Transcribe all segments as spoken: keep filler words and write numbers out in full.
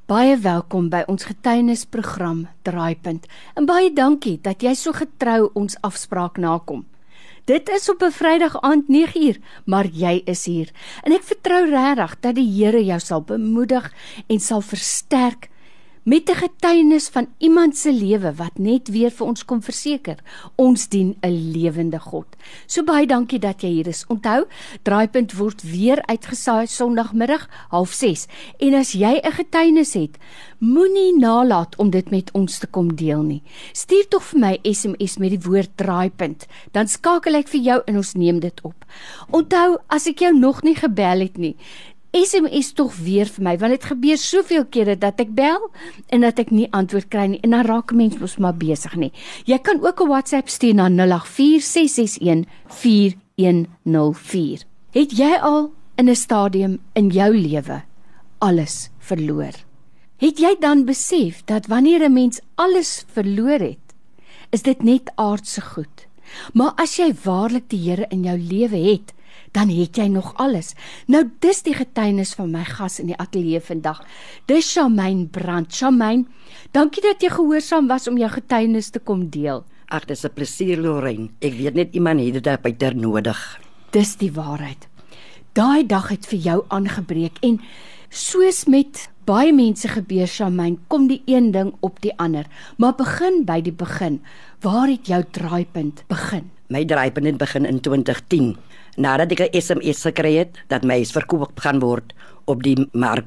Baie welkom by ons getuienisprogram Draaipunt en baie dankie dat jy so getrou ons afspraak nakom. Dit is op 'n Vrydag aand nege uur, maar jy is hier en ek vertrou regtig dat die Here jou sal bemoedig en sal versterk met 'n getuienis van iemand se lewe wat net weer vir ons kom verseker, ons dien 'n lewende God. So baie dankie dat jy hier is. Onthou, Draaipunt word weer uitgesaai Sondagmiddag half ses. En as jy 'n getuienis het, moenie nalat om dit met ons te kom deel nie. Stuur tog vir my S M S met die woord Draaipunt, dan skakel ek vir jou en ons neem dit op. Onthou, as ek jou nog nie gebel het nie, S M S tog weer vir my, want dit gebeur soveel kere dat ek bel en dat ek nie antwoord kry nie, en dan raak mens mos maar besig nie. Jy kan ook 'n WhatsApp stuur na nul agt vier ses ses een vier een nul vier. Het jy al in 'n stadium in jou lewe alles verloor? Het jy dan besef dat wanneer 'n mens alles verloor het, is dit net aardse goed? Maar as jy waarlik die Here in jou lewe het, dan het jy nog alles. Nou dis die getuienis van my gas in die ateljee vandag. Dis Charmaine Brandt. Charmaine, dankie dat jy gehoorsaam was om jou getuienis te kom deel. Ag, dis 'n plesier, Lorraine. Ek weet net iemand het dit by ter nodig. Dis die waarheid. Daai dag het vir jou aangebreek en soos met baie mense gebeur, Charmaine, kom die een ding op die ander. Maar begin by die begin. Waar het jou draaipunt begin? My draaipunt het begin in twintig tien. Nadat ek 'n S M S gekry het dat my huis verkoop gaan word op die mark,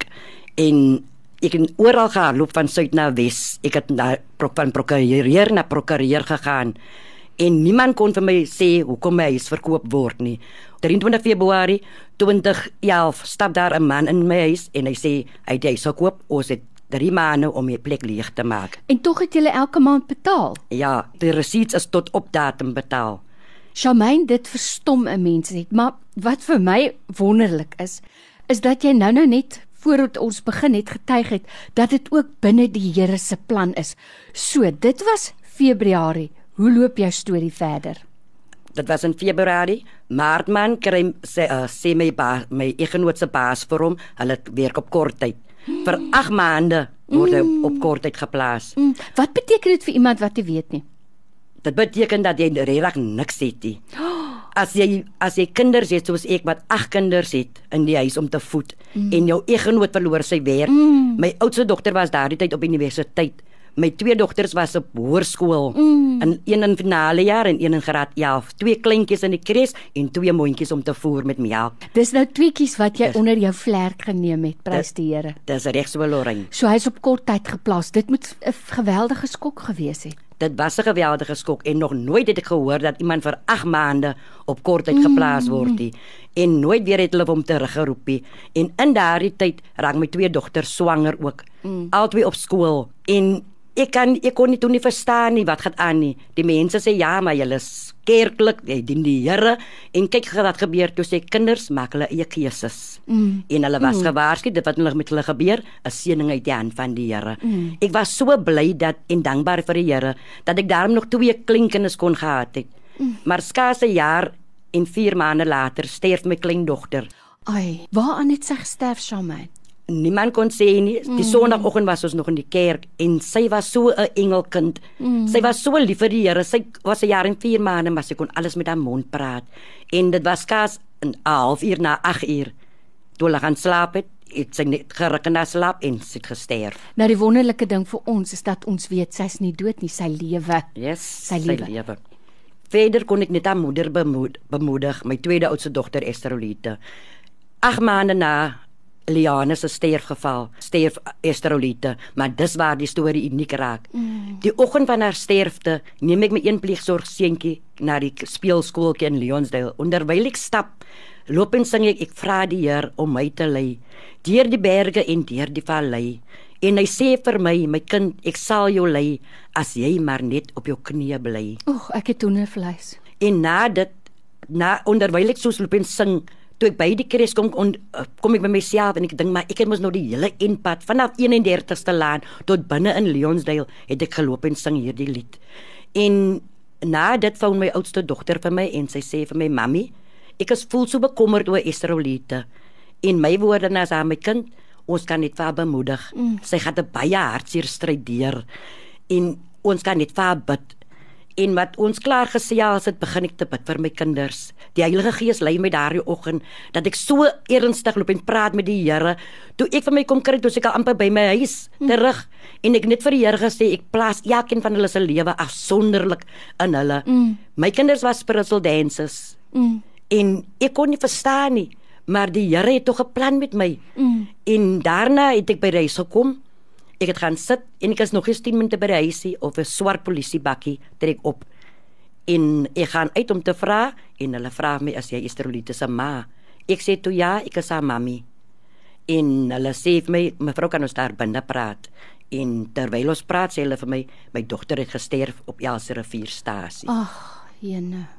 en ek het oral gehardloop van suid na wes. Ek het na, van prokureur na prokureur gegaan en niemand kon vir my sê hoekom my huis verkoop word nie. drie en twintig Februarie twintig elf stap daar 'n man in my huis en hy sê hy het die huis gekoop, ons het drie maande om die plek leeg te maak. En tog het julle elke maand betaal? Ja, die receipts is tot op datum betaal. Charmaine, dit verstom 'n mens net, maar wat vir my wonderlik is, is dat jy nou nou net voordat ons begin het getuig het, dat dit ook binne die Here se plan is. So, dit was Februarie. Hoe loop jou storie verder? Dit was in Februarie. Maart man kry sê, uh, sê my baas, my eggenoot se baas vir hom, hulle werk op kort tyd. Mm. Vir agt maande word hy mm. op kort tyd geplaas. Mm. Wat beteken dit vir iemand wat jy weet nie? Dit beteken dat jy regtig niks het nie. As jy as jy kinders het soos ek wat agt kinders het in die huis om te voed, mm. en jou eggenoot verloor sy werk. Mm. My oudste dogter was daardie tyd op universiteit. My twee dogters was op hoërskool, mm. en een in finale jaar en een in graad elf. Twee kleintjies in die kres en twee mondjies om te voer met melk. Dis nou tweeetjies wat jy dis, onder jou vlerk geneem het, prys die Here. Dis reg so, Lorraine. So hy's op kort tyd geplaas. Dit moet 'n geweldige skok gewees het. Dit was 'n geweldige skok en nog nooit het ek gehoor dat iemand vir agt maande op kort tyd geplaas word nie. En nooit weer het hulle hom teruggeroep nie. En in daardie tyd raak my twee dogters swanger ook. Mm. Albei op skool. En ek kan ek kon nie toe nie verstaan nie wat gaan aan nie. Die mense sê ja, maar julle is kerklik, jy dien die Here. En kyk wat gebeur toe sê kinders maak hulle eie keuses. Mm. En hulle was mm. gewaarsku dit wat hulle met hulle gebeur, 'n seëning uit die hand van die Here. Mm. Ek was so bly dat en dankbaar vir die Here dat ek daarom nog twee kleinkinders kon gehad het. Mm. Maar skaars 'n jaar en vier maande later sterf my kleindogter. Ai, waaraan het sy gesterf, Charmaine? Niemand kon sê nie. Die mm. Sondagoggend was ons nog in die kerk en sy was so 'n engelkind. Mm. Sy was so lief vir die Here. Sy was 'n jaar en vier maande, maar sy kon alles met haar mond praat. En dit was skaars 'n half uur na agt uur. Toe hulle gaan slaap het, het sy net geruk na slaap en sy het gesterf. Nou die wonderlike ding vir ons is dat ons weet sy's nie dood nie, sy lewe. Yes, sy lewe. Sy lewe. Verder kon ek net haar moeder bemoed, bemoedig, my tweede oudste dogter Esterolite. Agt maande na Liane se sterfgeval, sterf Esterolite, maar dis waar die storie uniek raak. Mm. Die oggend van haar sterfte neem ek my een pleegsorgseentjie na die speelskooltjie in Leonsdale. Onderwyl ek stap, loop en sing ek, ek vra die Heer om my te lei, deur die berge en deur die vallei. En hy sê vir my, my kind, ek sal jou lei, as jy maar net op jou knieë bly. Oeg, ek het hoendervleis. En na dit, na onderwyl ek soos loop en sing, toe ek by die kres kom, on, kom ek by myself en ek dink, maar ek het mos nou die hele inpad, vanaf eenendertigste laan tot binne in Leonsdale, het ek geloop en sing hierdie lied. En na dit vou my oudste dogter vir my, en sy sê vir my, mami, ek is voel so bekommerd oor Esterolite, en my woorde na sy, my kind, ons kan net vir haar bemoedig. Mm. Sy gaan 'n baie hartseer stryd deur en ons kan net vir haar bid. En wat ons klaar gesels het, begin ek te bid vir my kinders. Die Heilige Gees lei my daardie oggend dat ek so ernstig loop en praat met die Here. Toe ek vir my kom kry, toe ek al amper by my huis mm. terug en ek net vir die Here gesê, ek plaas elkeen van hulle se lewe afsonderlik in hulle. Mm. My kinders was spiritual dancers. Mm. En ek kon nie verstaan nie, maar die Here het tog 'n plan met my. Mm. En daarna het ek by die huis gekom. Ek het gaan sit en ek is nog eens tien minute by die huisie of 'n swart polisiebakkie trek op. En ek gaan uit om te vra en hulle vra my as jy Esterolite se ma. Ek sê toe ja, ek is haar mami. En hulle sê vir my, mevrou kan ons daar binne praat. En terwyl ons praat sê hulle vir my, my dogter het gesterf op Elsje rivierstasie. Ag, jene.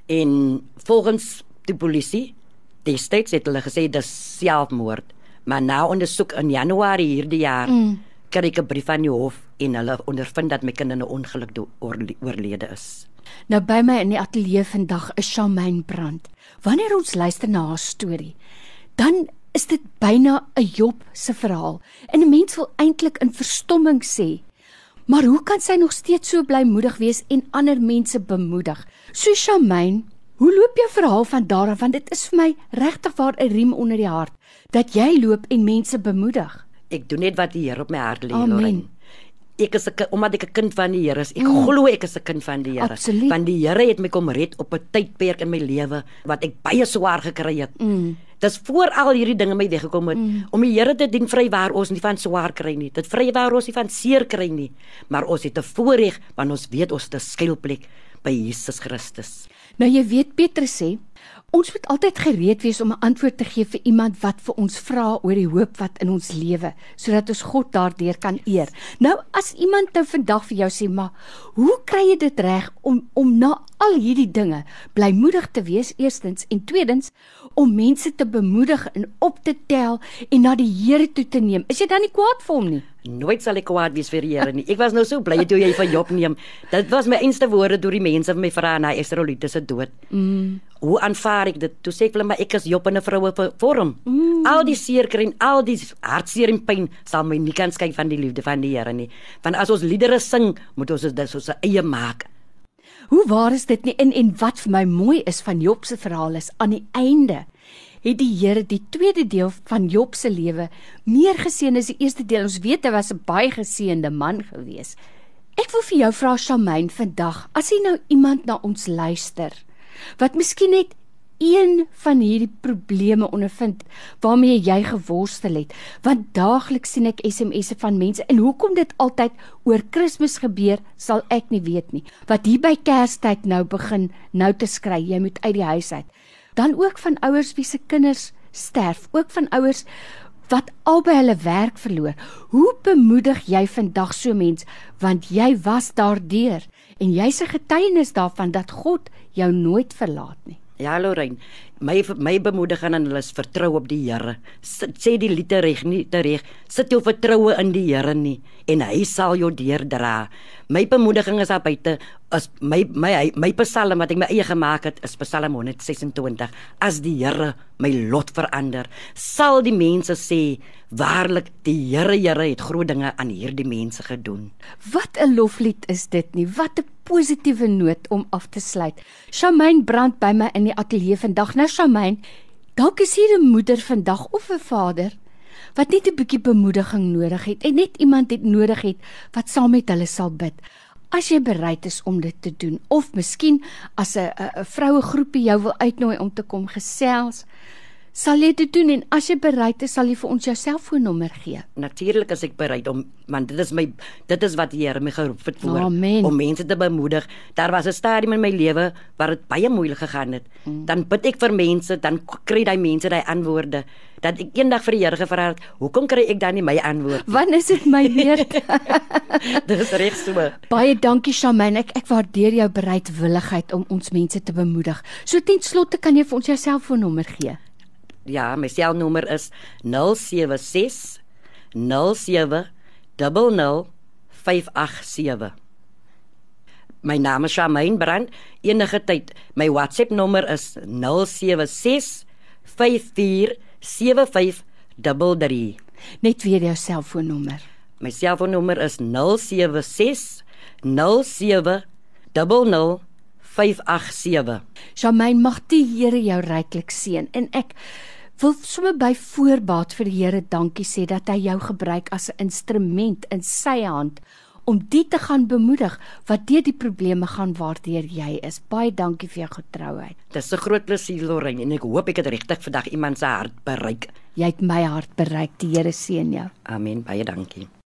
En volgens die polisie, destyds het hulle gesê dis selfmoord. Maar na ondersoek in Januarie hierdie jaar, mm. kry ek 'n brief van die hof en hulle ondervind dat my kind in 'n ongeluk oorlede is. Nou by my in die ateljee vandag is Charmaine Brandt. Wanneer ons luister na haar storie, dan is dit byna 'n Job se verhaal. En 'n mens wil eintlik in verstomming sê, maar hoe kan sy nog steeds so blymoedig wees en ander mense bemoedig? So Charmaine, hoe loop jou verhaal van daar af? Want dit is vir my regtig waar 'n riem onder die hart, dat jy loop en mense bemoedig. Ek doen net wat die Here op my hart lê, Lorraine. Ek is 'n omdat ek 'n kind van die Here is. Ek mm. glo ek is 'n kind van die Here. Absoluut. Want die Here het my kom red op 'n tydperk in my lewe wat ek baie swaar gekry het. Mm. Dis voor al hierdie dinge my weggekom het. Mm. Om die Here te dien vry waar ons nie van swaar kry nie. Dit vry waar ons nie van seer kry nie. Maar ons het 'n voorreg want ons weet ons het 'n skuilplek by Jesus Christus. Nou jy weet Petrus sê, ons moet altyd gereed wees om 'n antwoord te gee vir iemand wat vir ons vra oor die hoop wat in ons lewe, sodat ons God daardeur kan eer. Nou as iemand nou vandag vir jou sê, maar hoe kry jy dit reg om om na al hierdie dinge blymoedig te wees eerstens en tweedens om mense te bemoedig en op te tel en na die Here toe te neem? Is jy dan nie kwaad vir hom nie? Nooit sal ek kwaad wees vir die Here nie. Ek was nou so bly toe jy van Job neem. Dit was my enigste woorde deur die mense van my vra na Esterolite se dood. Mm. Hoe aanvaar ek dit? Toe sê ek hulle, maar ek is Job in 'n vroue vorm. Mm. Al die seer kry en al die hartseer en pyn sal my nie kan skei van die liefde van die Here nie. Want as ons liedere sing, moet ons dit soos 'n eie maak. Hoe waar is dit nie? En, en wat vir my mooi is van Job se verhaal is, aan die einde het die Here die tweede deel van Job se lewe meer geseën as die eerste deel. Ons weet hy was 'n baie geseënde man gewees. Ek wil vir jou vra, Charmaine, vandag, as jy nou iemand na ons luister, wat miskien net een van hierdie probleme ondervind waarmee jy geworstel het, want daagliks sien ek S M S'e van mense, en hoekom dit altyd oor Kersfees gebeur, sal ek nie weet nie, wat hier by Kerstyd nou begin nou te skry, jy moet uit die huis uit. Dan ook van ouers wie se kinders sterf, ook van ouers wat albei hulle werk verloor. Hoe bemoedig jy vandag so mens, want jy was daardeur, en jy's 'n getuienis daarvan dat God jou nooit verlaat nie. Ja, Lorraine, my my bemoediging aan hulle is vertrou op die Here. Sê die lied reg nie reg. Sit jou vertroue in die Here nie en hy sal jou deurdra. My bemoediging is daar buite as my my my Psalm wat ek my eie gemaak het is Psalm honderd ses en twintig. As die Here my lot verander, sal die mense sê waarlik die Here Here het groot dinge aan hierdie mense gedoen. Wat 'n loflied is dit nie. Wat 'n positiewe noot om af te sluit. Charmaine Brandt by my in die ateljee vandag. Nou Charmaine, dalk is hier 'n moeder vandag of 'n vader wat net 'n bietjie bemoediging nodig het en net iemand het nodig het wat saam met hulle sal bid. As jy bereid is om dit te doen, of miskien as 'n 'n vroue groepie jou wil uitnooi om te kom gesels, sal jy dit doen, en as jy bereid is, sal jy vir ons jou selfoonnommer gee. Natuurlik is ek bereid om, want dit is my dit is wat die Here my geroep het voor, Amen. Om mense te bemoedig. Daar was 'n stadium in my lewe waar dit baie moeilik gegaan het. Mm. Dan bid ek vir mense, dan kry daai mense daai antwoorde. Dat ek eendag vir die Here gevra het, hoekom kry ek dan nie my antwoord? Wanneer is dit my beurt? Dit is reg so. Baie dankie Charmaine, ek, ek waardeer jou bereidwilligheid om ons mense te bemoedig. So ten slotte kan jy vir ons jou selfoonnommer gee. Ja, my selnommer is nul sewe ses nul sewe nul nul vyf agt sewe. My naam is Charmaine Brandt. Enige tyd, my WhatsApp nommer is nul sewe ses vyf vier sewe vyf drie drie. Net weer jou selfoonnommer. My selfoonnommer is nul sewe ses nul sewe nul nul vyf agt sewe. Charmaine, mag die Here jou ryklik seën en ek wil sommer by voorbaat vir die Here dankie sê dat hy jou gebruik as 'n instrument in sy hand om die te gaan bemoedig wat deur die probleme gaan waardeur jy is. Baie dankie vir jou getrouheid. Dis 'n groot plesier, Lorraine, en ek hoop ek het regtig vandag iemand se hart bereik. Jy het my hart bereik. Die Here seën jou. Amen, baie dankie.